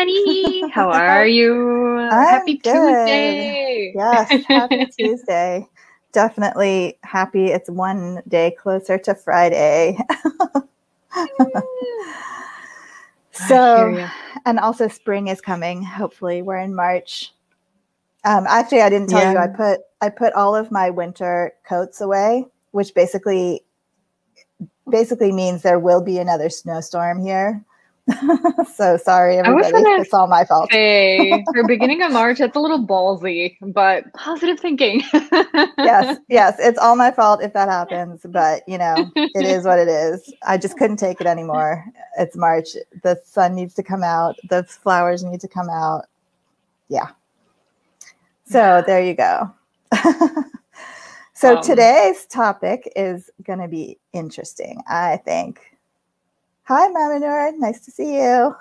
Maddie. How are you? I'm Happy good. Tuesday. Yes, happy Tuesday. Definitely happy it's one day closer to Friday. I hear So, you. and also spring is coming. Hopefully, we're in March. Actually, I didn't tell you. Yeah. I put all of my winter coats away, which basically means there will be another snowstorm here. So sorry, I was everybody. gonna It's all my fault. say for beginning of March, it's a little ballsy, but positive thinking. Yes, it's all my fault if that happens, but it is what it is. I just couldn't take it anymore. It's March. The sun needs to come out. The flowers need to come out. Yeah. So there you go. So Um, today's topic is going to be interesting, I think. Hi, Maminur. Nice to see you.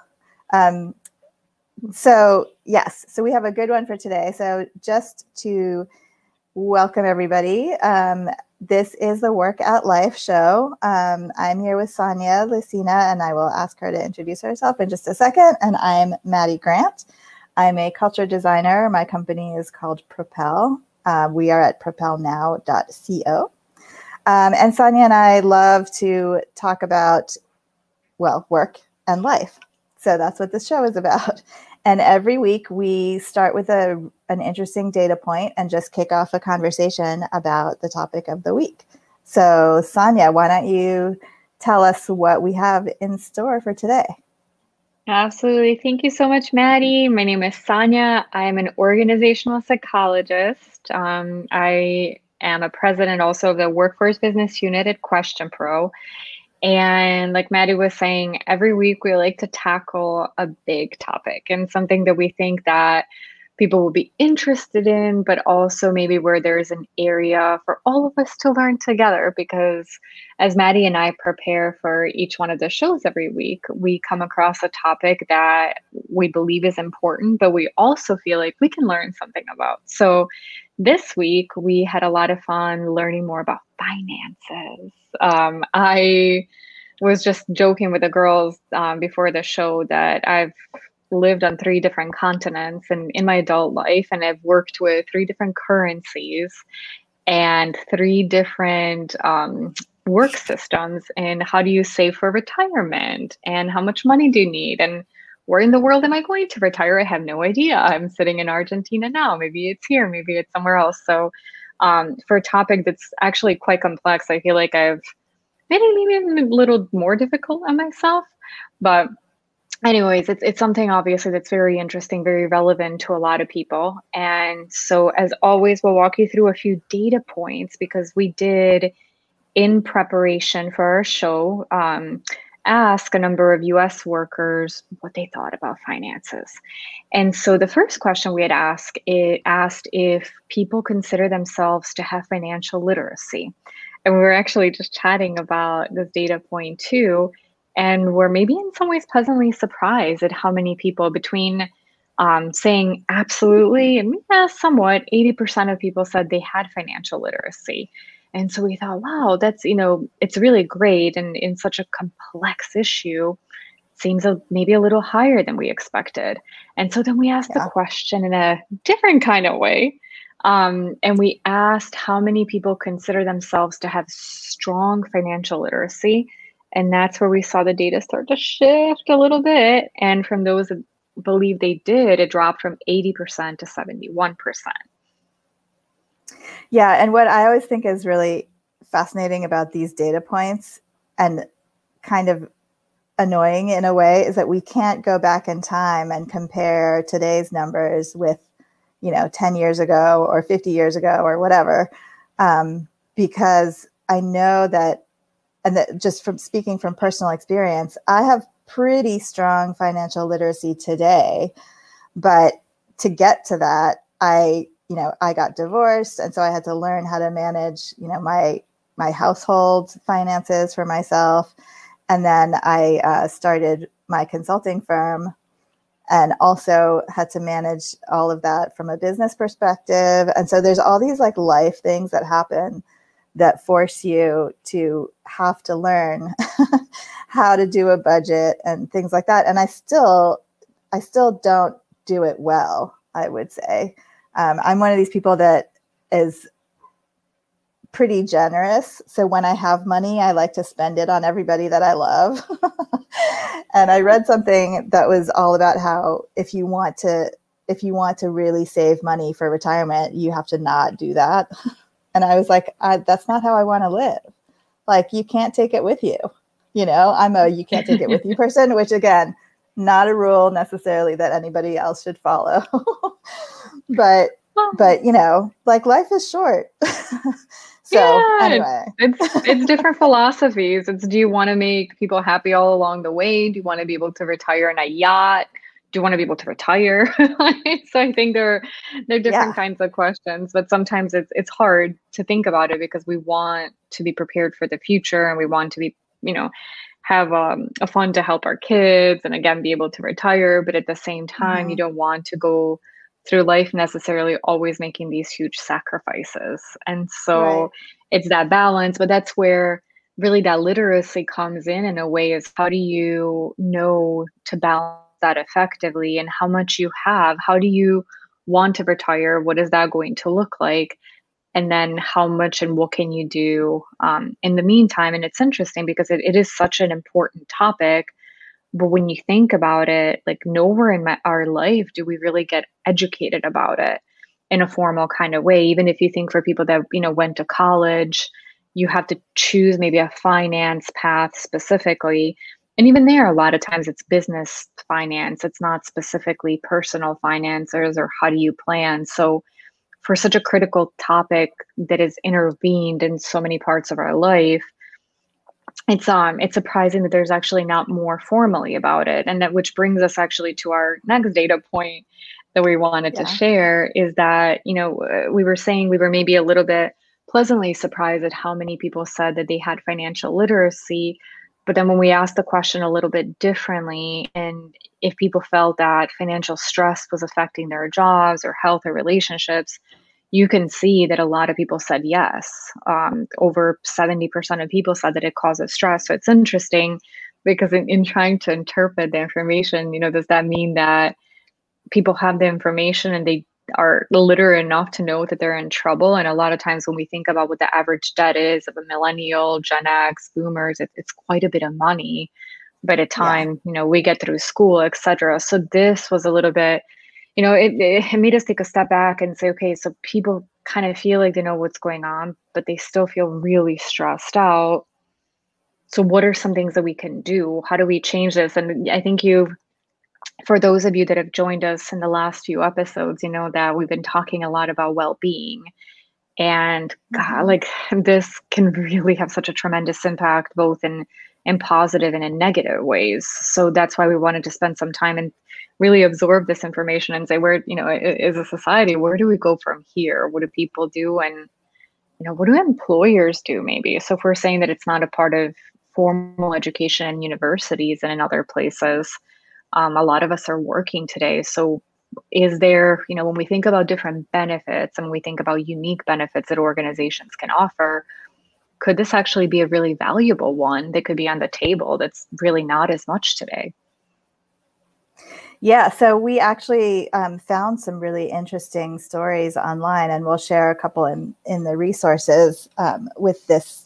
So yes, so we have a good one for today. So just to welcome everybody. This is the Work at Life show. I'm here with Sonia Lucina, and I will ask her to introduce herself in just a second. And I'm Maddie Grant. I'm a culture designer. My company is called Propel. We are at propelnow.co. And Sonia and I love to talk about, well, work and life. So that's what this show is about. And every week we start with an interesting data point and just kick off a conversation about the topic of the week. So Sonia, why don't you tell us what we have in store for today? Absolutely. Thank you so much, Maddie. My name is Sonia. I'm an organizational psychologist. I am a president also of the Workforce Business Unit at Question Pro. And like Maddie was saying, every week we like to tackle a big topic and something that we think that people will be interested in, but also maybe where there's an area for all of us to learn together. Because as Maddie and I prepare for each one of the shows every week, we come across a topic that we believe is important, but we also feel like we can learn something about. So this week we had a lot of fun learning more about finances. I was just joking with the girls before the show that I've lived on 3 different continents and in my adult life, and I've worked with 3 different currencies and 3 different work systems. And how do you save for retirement? And how much money do you need? And where in the world am I going to retire? I have no idea. I'm sitting in Argentina now. Maybe it's here, maybe it's somewhere else. So, for a topic that's actually quite complex, I feel like I've maybe a little more difficult on myself. But anyways, it's something obviously that's very interesting, very relevant to a lot of people. And so as always, we'll walk you through a few data points because we did, in preparation for our show, ask a number of US workers what they thought about finances. And so the first question we had asked, it asked if people consider themselves to have financial literacy. And we were actually just chatting about this data point too. And we're maybe in some ways pleasantly surprised at how many people, between saying absolutely and yeah, somewhat, 80% of people said they had financial literacy. And so we thought, wow, that's, it's really great. And in such a complex issue, seems maybe a little higher than we expected. And so then we asked the Yeah. question in a different kind of way. And we asked how many people consider themselves to have strong financial literacy. And that's where we saw the data start to shift a little bit. And from those that believe they did, it dropped from 80% to 71%. Yeah, and what I always think is really fascinating about these data points and kind of annoying in a way is that we can't go back in time and compare today's numbers with 10 years ago or 50 years ago or whatever, because I know that, and that just from speaking from personal experience, I have pretty strong financial literacy today, but to get to that, I got divorced, and so I had to learn how to manage my household finances for myself. And then I started my consulting firm and also had to manage all of that from a business perspective. And so there's all these like life things that happen that force you to have to learn how to do a budget and things like that. And I still I still don't do it well, I would say. I'm one of these people that is pretty generous. So when I have money, I like to spend it on everybody that I love. And I read something that was all about how if you want to really save money for retirement, you have to not do that. And I was like, that's not how I want to live. Like, you can't take it with you. You know, I'm a you can't take it with you person, which again, not a rule necessarily that anybody else should follow. but you know, like, life is short. So anyway, it's different philosophies. It's, do you want to make people happy all along the way? Do you want to be able to retire in a yacht? Do you want to be able to retire? So I think they're different kinds of questions, but sometimes it's hard to think about it because we want to be prepared for the future, and we want to be, you know, have a fund to help our kids, and again, be able to retire. But at the same time, you don't want to go through life necessarily always making these huge sacrifices. And so it's that balance, but that's where really that literacy comes in a way, is how do you know to balance that effectively, and how much you have, how do you want to retire, what is that going to look like, and then how much and what can you do in the meantime. And it's interesting because it is such an important topic. But when you think about it, like, nowhere in our life do we really get educated about it in a formal kind of way. Even if you think for people that, you know, went to college, you have to choose maybe a finance path specifically. And even there, a lot of times it's business finance. It's not specifically personal finances or how do you plan. So for such a critical topic that is intervened in so many parts of our life, it's surprising that there's actually not more formally about it. And that, which brings us actually to our next data point that we wanted to share, is that, you know, we were saying we were maybe a little bit pleasantly surprised at how many people said that they had financial literacy. But then when we asked the question a little bit differently, and if people felt that financial stress was affecting their jobs or health or relationships, you can see that a lot of people said yes. Over 70% of people said that it causes stress. So it's interesting because in trying to interpret the information, you know, does that mean that people have the information and they are literate enough to know that they're in trouble? And a lot of times when we think about what the average debt is of a millennial, Gen X, boomers, it's quite a bit of money by the time, you know, we get through school, et cetera. So this was a little bit, you know, it made us take a step back and say, okay, so people kind of feel like they know what's going on, but they still feel really stressed out. So what are some things that we can do? How do we change this? And I think for those of you that have joined us in the last few episodes, you know that we've been talking a lot about well-being. And God, like, this can really have such a tremendous impact, both in positive and in negative ways. So that's why we wanted to spend some time and really absorb this information and say, where, you know, as a society, where do we go from here? What do people do? And, you know, what do employers do maybe? So if we're saying that it's not a part of formal education in universities and in other places, a lot of us are working today. So is there, you know, when we think about different benefits and we think about unique benefits that organizations can offer, could this actually be a really valuable one that could be on the table that's really not as much today? Yeah, so we actually found some really interesting stories online, and we'll share a couple in the resources with this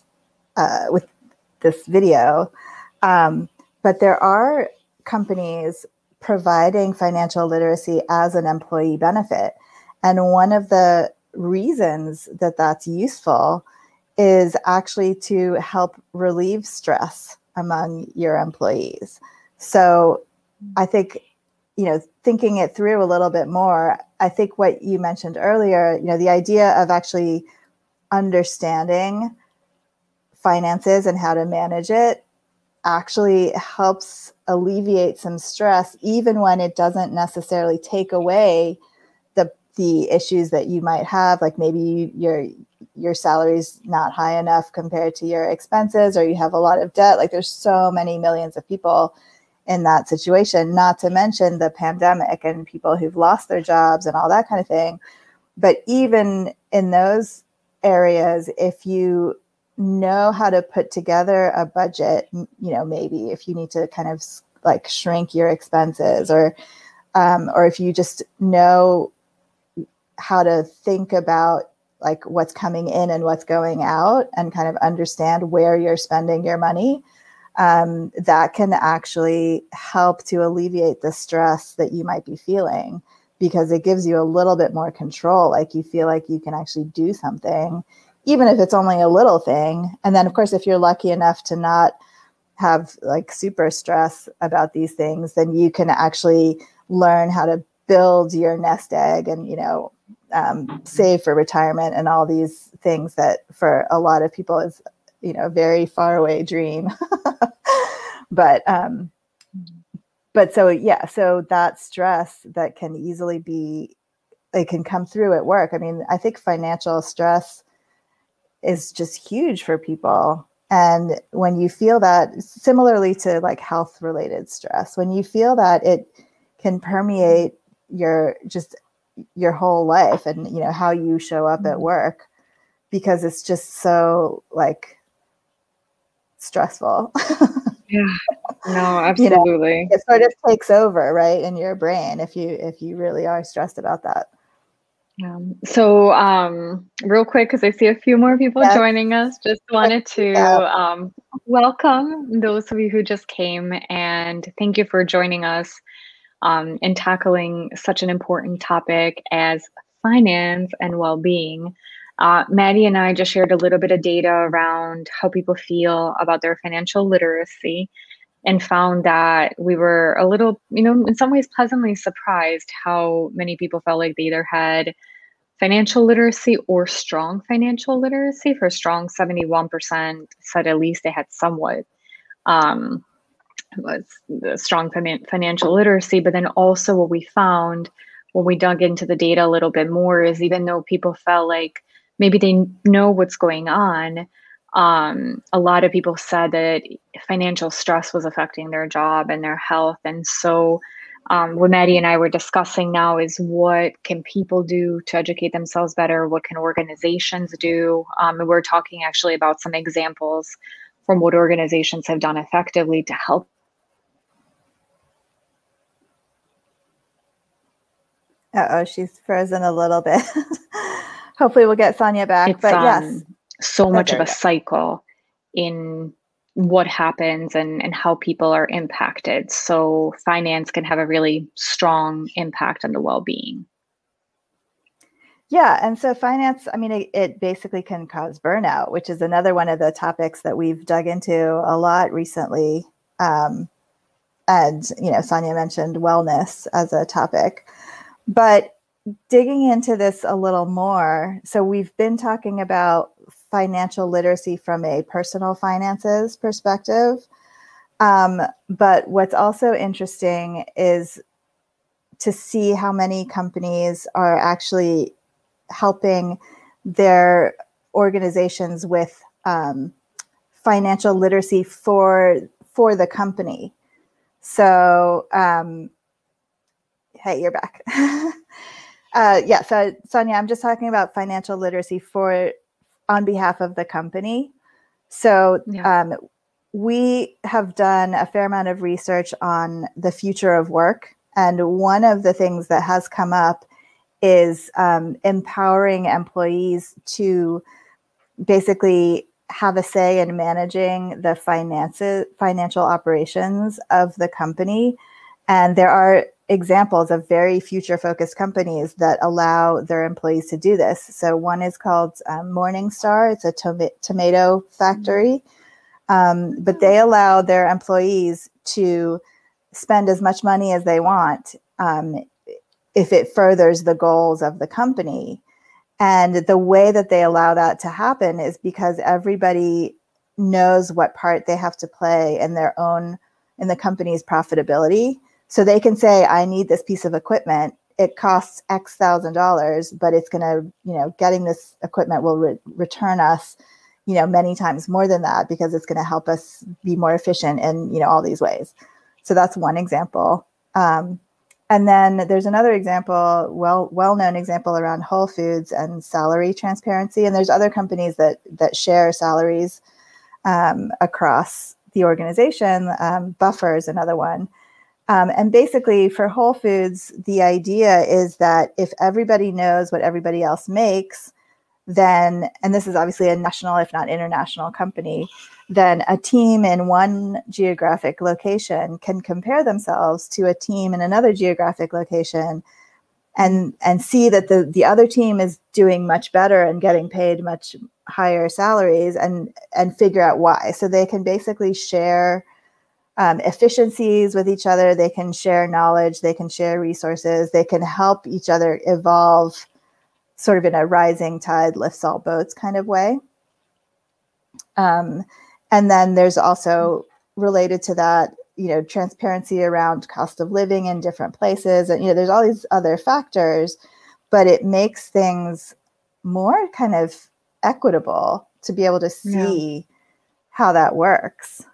video. But there are companies providing financial literacy as an employee benefit. And one of the reasons that that's useful is actually to help relieve stress among your employees. So I think, you know, thinking it through a little bit more, I think what you mentioned earlier, you know, the idea of actually understanding finances and how to manage it actually helps alleviate some stress, even when it doesn't necessarily take away the issues that you might have. Like maybe your salary's not high enough compared to your expenses, or you have a lot of debt. Like there's so many millions of people in that situation, not to mention the pandemic and people who've lost their jobs and all that kind of thing. But even in those areas, if you know how to put together a budget, you know, maybe if you need to kind of like shrink your expenses or or if you just know how to think about like what's coming in and what's going out and kind of understand where you're spending your money, that can actually help to alleviate the stress that you might be feeling, because it gives you a little bit more control. Like you feel like you can actually do something, even if it's only a little thing. And then of course, if you're lucky enough to not have like super stress about these things, then you can actually learn how to build your nest egg and, save for retirement and all these things that for a lot of people is, a very far away dream. But so that stress that can easily be, it can come through at work. I mean, I think financial stress is just huge for people. And when you feel that, similarly to like health related stress, when you feel that, it can permeate your whole life and, how you show up at work, because it's just so like stressful. Yeah, no, absolutely. It sort of takes over, right, in your brain if you really are stressed about that. So real quick, because I see a few more people joining us, just wanted to welcome those of you who just came, and thank you for joining us in tackling such an important topic as finance and well-being. Maddie and I just shared a little bit of data around how people feel about their financial literacy, and found that we were a little, in some ways pleasantly surprised how many people felt like they either had financial literacy or strong financial literacy. For strong, 71% said at least they had somewhat was the strong financial literacy. But then also what we found when we dug into the data a little bit more is, even though people felt like maybe they know what's going on, a lot of people said that financial stress was affecting their job and their health. And so what Maddie and I were discussing now is, what can people do to educate themselves better? What can organizations do? And we're talking actually about some examples from what organizations have done effectively to help. She's frozen a little bit. Hopefully we'll get Sonia back. It's, but yes, so much of a cycle in what happens and how people are impacted. So finance can have a really strong impact on the well-being. Yeah. And so finance, I mean, it basically can cause burnout, which is another one of the topics that we've dug into a lot recently. And, Sonia mentioned wellness as a topic. But digging into this a little more, so we've been talking about financial literacy from a personal finances perspective. But what's also interesting is to see how many companies are actually helping their organizations with financial literacy for the company. So, hey, you're back. So Sonia, I'm just talking about financial literacy on behalf of the company. So we have done a fair amount of research on the future of work. And one of the things that has come up is empowering employees to basically have a say in managing the financial operations of the company. And there are examples of very future-focused companies that allow their employees to do this. So one is called Morningstar. It's a tomato factory, but they allow their employees to spend as much money as they want if it furthers the goals of the company. And the way that they allow that to happen is because everybody knows what part they have to play in the company's profitability. So they can say, I need this piece of equipment. It costs X $1,000, but it's going to, getting this equipment will return us, many times more than that, because it's going to help us be more efficient in, all these ways. So that's one example. And then there's another example, well-known example around Whole Foods and salary transparency. And there's other companies that share salaries across the organization. Buffer is another one. And basically for Whole Foods, the idea is that if everybody knows what everybody else makes, then, and this is obviously a national, if not international company, then a team in one geographic location can compare themselves to a team in another geographic location and see that the other team is doing much better and getting paid much higher salaries and figure out why. So they can basically share efficiencies with each other. They can share knowledge. They can share resources. They can help each other evolve sort of in a rising tide lifts all boats kind of way. And then there's also related to that, transparency around cost of living in different places. And, there's all these other factors, but it makes things more kind of equitable to be able to see how that works.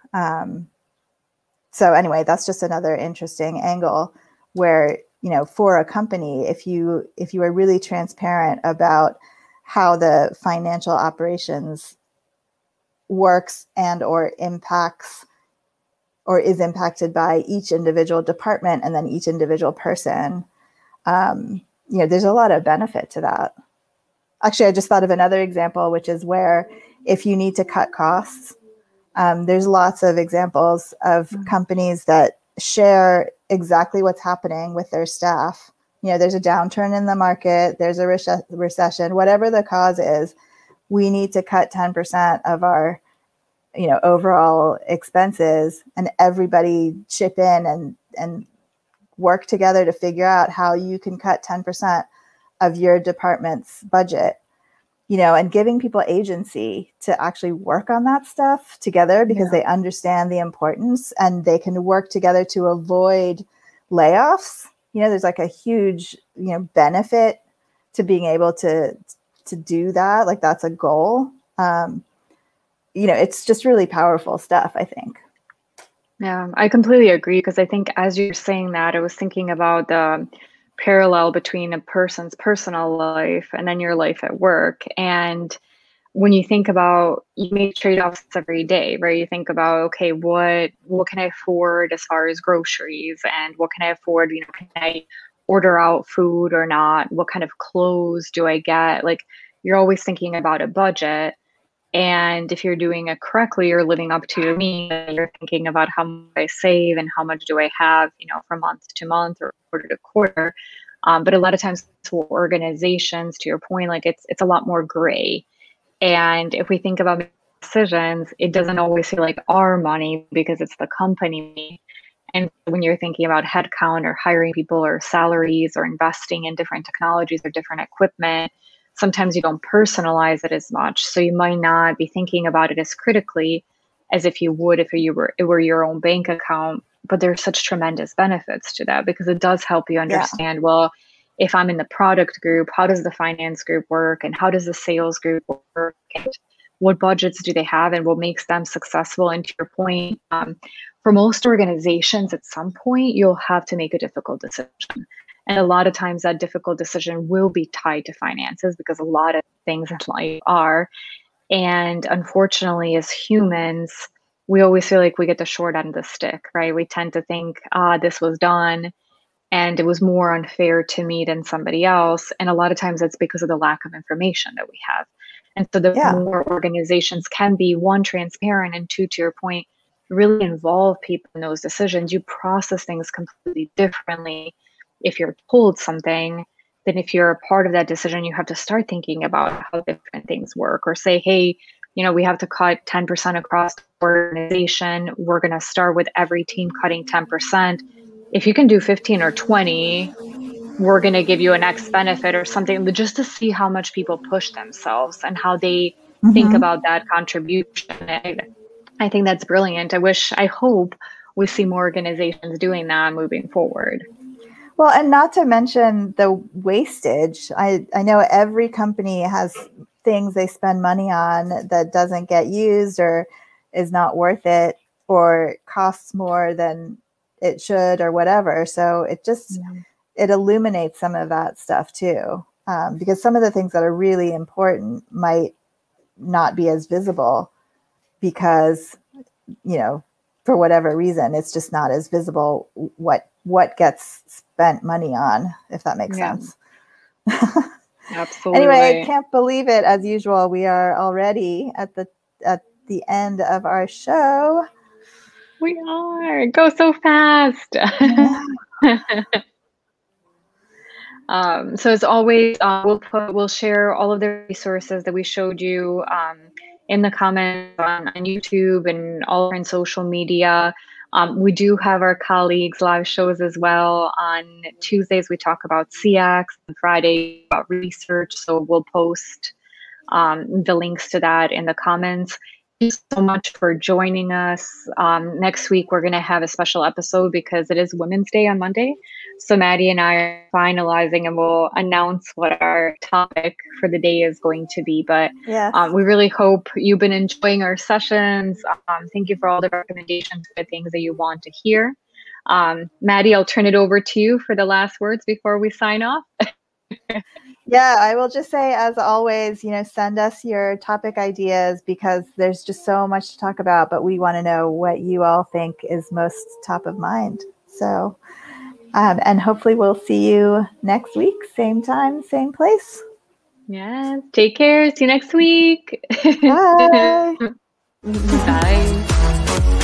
So anyway, that's just another interesting angle where, for a company, if you are really transparent about how the financial operations works and or impacts or is impacted by each individual department and then each individual person, there's a lot of benefit to that. Actually, I just thought of another example, which is where if you need to cut costs, there's lots of examples of companies that share exactly what's happening with their staff. There's a downturn in the market, there's a recession, whatever the cause is, we need to cut 10% of our overall expenses, and everybody chip in and work together to figure out how you can cut 10% of your department's budget, and giving people agency to actually work on that stuff together because they understand the importance and they can work together to avoid layoffs. There's like a huge, benefit to being able to do that. Like that's a goal. It's just really powerful stuff, I think. Yeah, I completely agree, because I think as you're saying that, I was thinking about the parallel between a person's personal life and then your life at work. And when you think about, you make trade-offs every day, right? You think about, okay, what can I afford as far as groceries, and what can I afford, can I order out food or not? What kind of clothes do I get? Like, you're always thinking about a budget. And if you're doing it correctly, you're living up to your means, you're thinking about how much I save and how much do I have, from month to month or quarter to quarter. But a lot of times for organizations, to your point, like it's a lot more gray. And if we think about decisions, it doesn't always feel like our money because it's the company. And when you're thinking about headcount or hiring people or salaries or investing in different technologies or different equipment, sometimes you don't personalize it as much. So you might not be thinking about it as critically as if you would if it were your own bank account. But there's such tremendous benefits to that, because it does help you understand, well, if I'm in the product group, how does the finance group work, and how does the sales group work, and what budgets do they have, and what makes them successful? And to your point, for most organizations, at some point, you'll have to make a difficult decision. And a lot of times that difficult decision will be tied to finances, because a lot of things in life are. And unfortunately, as humans, we always feel like we get the short end of the stick, right? We tend to think, this was done and it was more unfair to me than somebody else. And a lot of times that's because of the lack of information that we have. And so the more organizations can be, one, transparent, and two, to your point, really involve people in those decisions, you process things completely differently if you're told something than if you're a part of that decision. You have to start thinking about how different things work, or say, hey, we have to cut 10% across the organization. We're going to start with every team cutting 10%. If you can do 15 or 20, we're going to give you an X benefit or something, just to see how much people push themselves and how they think about that contribution. I think that's brilliant. I hope we see more organizations doing that moving forward. Well, and not to mention the wastage. I know every company has things they spend money on that doesn't get used or is not worth it or costs more than it should or whatever. So it just, it illuminates some of that stuff too. Because some of the things that are really important might not be as visible because, for whatever reason, it's just not as visible what gets spent money on, if that makes sense. Absolutely. Anyway, I can't believe it. As usual, we are already at the end of our show. We are. Go so fast. So as always, we'll share all of the resources that we showed you in the comments on YouTube and all over on social media. We do have our colleagues live shows as well. On Tuesdays, we talk about CX, and Friday about research. So we'll post the links to that in the comments. Thank you so much for joining us. Next week, we're going to have a special episode because it is Women's Day on Monday. So Maddie and I are finalizing and we'll announce what our topic for the day is going to be. But we really hope you've been enjoying our sessions. Thank you for all the recommendations for things that you want to hear. Maddie, I'll turn it over to you for the last words before we sign off. Yeah, I will just say, as always, send us your topic ideas because there's just so much to talk about, but we want to know what you all think is most top of mind. So, and hopefully we'll see you next week, same time, same place. Yes. Take care. See you next week. Bye. Bye.